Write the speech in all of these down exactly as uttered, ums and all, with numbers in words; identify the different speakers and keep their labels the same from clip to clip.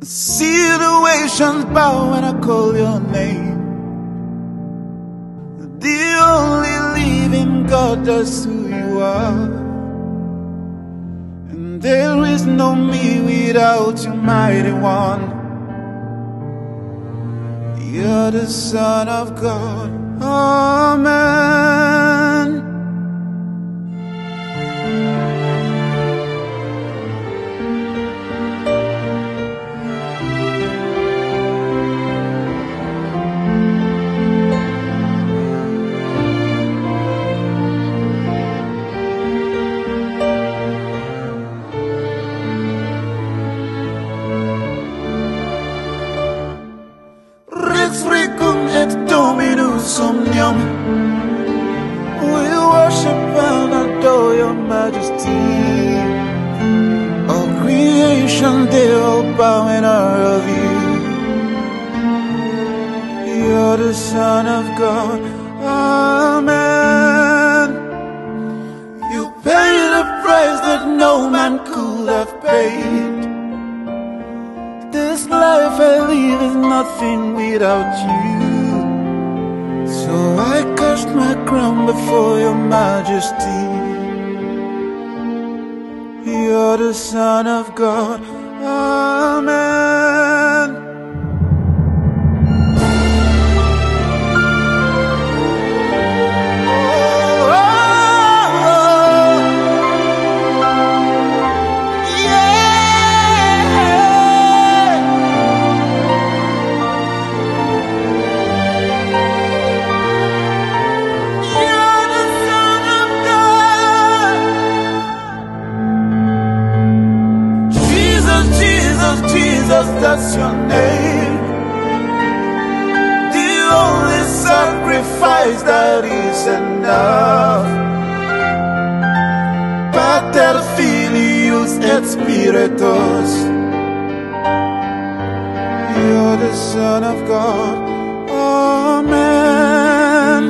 Speaker 1: Situations bow when I call your name. The only living God, that's who you are. And there is no me without you, mighty one. You're the Son of God. Amen. Dominus omnium, we worship and adore your majesty. All creation, they all bow in honor of you. You're the Son of God. Amen. You paid a price that no man could have paid. This life I live is nothing without you. So I cast my crown before your majesty. You're the Son of God. Amen. That's your name, the only sacrifice that is enough. Pater Filius et Spiritus, you're the Son of God. Amen.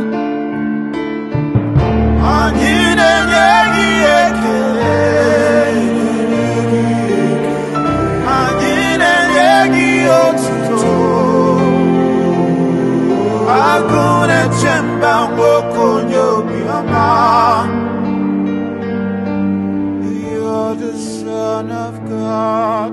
Speaker 1: Agune chemba wokonyo biama. You're the Son of God.